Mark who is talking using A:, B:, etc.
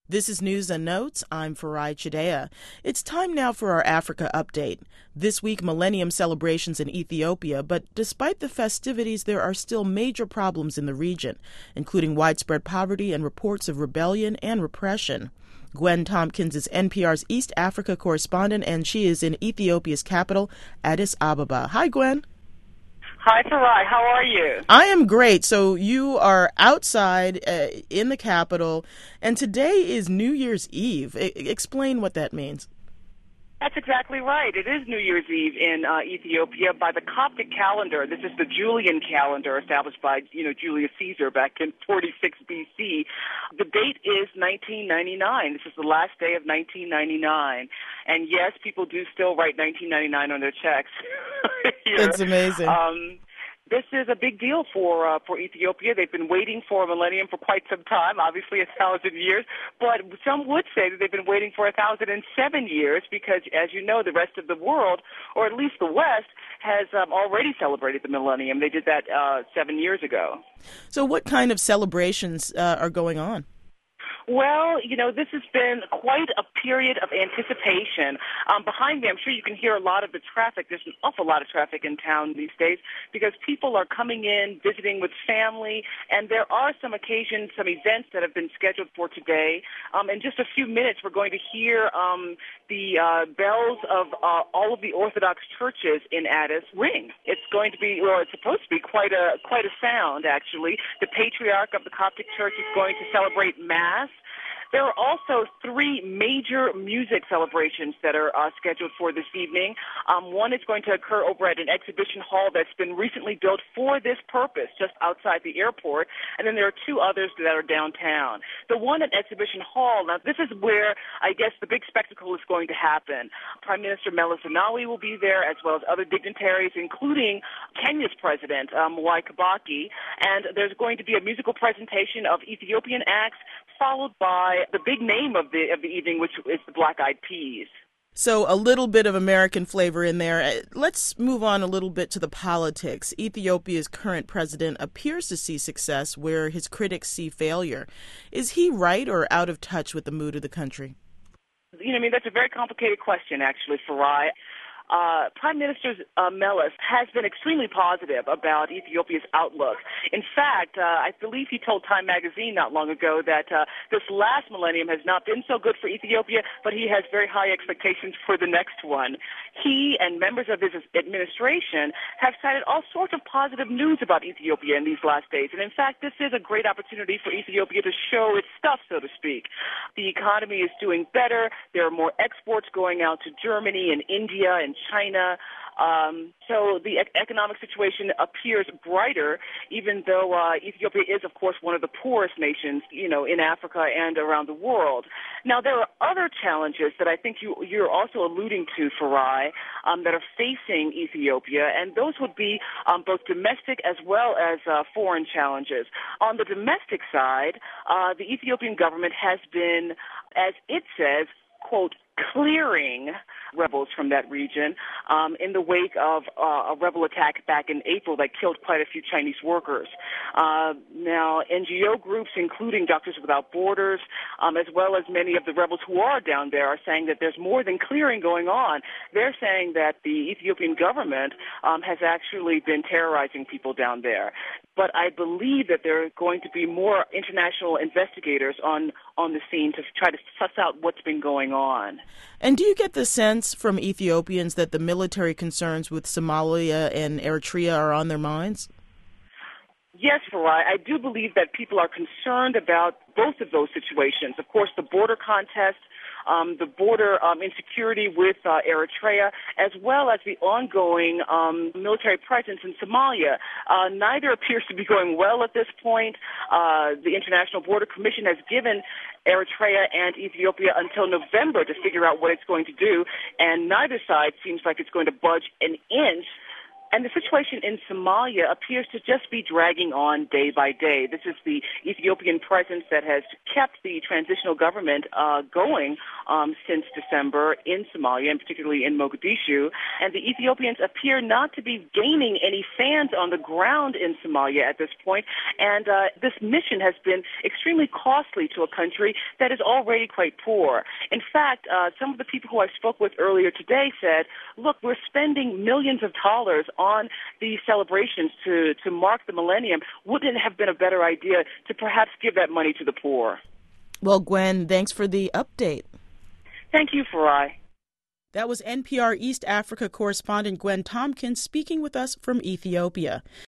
A: This is News and Notes. I'm Farai Chidea. It's time now for our Africa update. This week, millennium celebrations in Ethiopia, but despite the festivities, there are still major problems in the region, including widespread poverty and reports of rebellion and repression. Gwen Tompkins is NPR's East Africa correspondent, and she is in Ethiopia's capital, Addis Ababa. Hi, Gwen.
B: Hi, Farai. How are you?
A: I am great. So you are outside in the capital, and today is New Year's Eve. Explain what that means.
B: That's exactly right. It is New Year's Eve in Ethiopia by the Coptic calendar. This is the Julian calendar established by, Julius Caesar back in 46 BC. The date is 1999. This is the last day of 1999. And yes, people do still write 1999 on their checks.
A: That's amazing.
B: This is a big deal for Ethiopia. They've been waiting for a millennium for quite some time, obviously 1,000 years, but some would say that they've been waiting for 1,007 years because, as you know, the rest of the world, or at least the West, has already celebrated the millennium. They did that 7 years ago.
A: So what kind of celebrations are going on?
B: Well, this has been quite a period of anticipation. Behind me, I'm sure you can hear a lot of the traffic. There's an awful lot of traffic in town these days because people are coming in, visiting with family, and there are some occasions, some events that have been scheduled for today. In just a few minutes, we're going to hear the bells of all of the Orthodox churches in Addis ring. It's going to be, or it's supposed to be, quite a sound, actually. The Patriarch of the Coptic Church is going to celebrate Mass. There are also three major music celebrations that are scheduled for this evening. One is going to occur over at an exhibition hall that's been recently built for this purpose, just outside the airport. And then there are two others that are downtown. The one at Exhibition Hall, now this is where I guess the big spectacle is going to happen. Prime Minister Meles Zenawi will be there, as well as other dignitaries, including Kenya's president, Mwai Kibaki. And there's going to be a musical presentation of Ethiopian acts, followed by the big name of the evening, which is the Black Eyed Peas.
A: So a little bit of American flavor in there. Let's move on a little bit to the politics. Ethiopia's current president appears to see success where his critics see failure. Is he right or out of touch with the mood of the country?
B: That's a very complicated question, actually, Farai. Prime Minister Meles has been extremely positive about Ethiopia's outlook. In fact, I believe he told Time magazine not long ago that this last millennium has not been so good for Ethiopia, but he has very high expectations for the next one. He and members of his administration have cited all sorts of positive news about Ethiopia in these last days. And in fact, this is a great opportunity for Ethiopia to show its stuff, so to speak. The economy is doing better. There are more exports going out to Germany and India and China. So the economic situation appears brighter, even though Ethiopia is, of course, one of the poorest nations, in Africa and around the world. Now, there are other challenges that I think you're also alluding to, Farai, that are facing Ethiopia, and those would be both domestic as well as foreign challenges. On the domestic side, the Ethiopian government has been, as it says, quote, clearing rebels from that region in the wake of a rebel attack back in April that killed quite a few Chinese workers. Now, NGO groups, including Doctors Without Borders, as well as many of the rebels who are down there, are saying that there's more than clearing going on. They're saying that the Ethiopian government has actually been terrorizing people down there. But I believe that there are going to be more international investigators on the scene to try to suss out what's been going on.
A: And do you get the sense from Ethiopians that the military concerns with Somalia and Eritrea are on their minds?
B: Yes, Farai. I do believe that people are concerned about both of those situations. Of course, the border contest, the border insecurity with Eritrea, as well as the ongoing military presence in Somalia. Neither appears to be going well at this point. The International Border Commission has given Eritrea and Ethiopia until November to figure out what it's going to do, and neither side seems like it's going to budge an inch And the situation in Somalia appears to just be dragging on day by day. This is the Ethiopian presence that has kept the transitional government going since December in Somalia, and particularly in Mogadishu. And the Ethiopians appear not to be gaining any fans on the ground in Somalia at this point. And this mission has been extremely costly to a country that is already quite poor. In fact, some of the people who I spoke with earlier today said, look, we're spending millions of dollars on these celebrations to mark the millennium. Wouldn't it have been a better idea to perhaps give that money to the poor?
A: Well, Gwen, thanks for the update.
B: Thank you, Farai.
A: That was NPR East Africa correspondent Gwen Tompkins speaking with us from Ethiopia.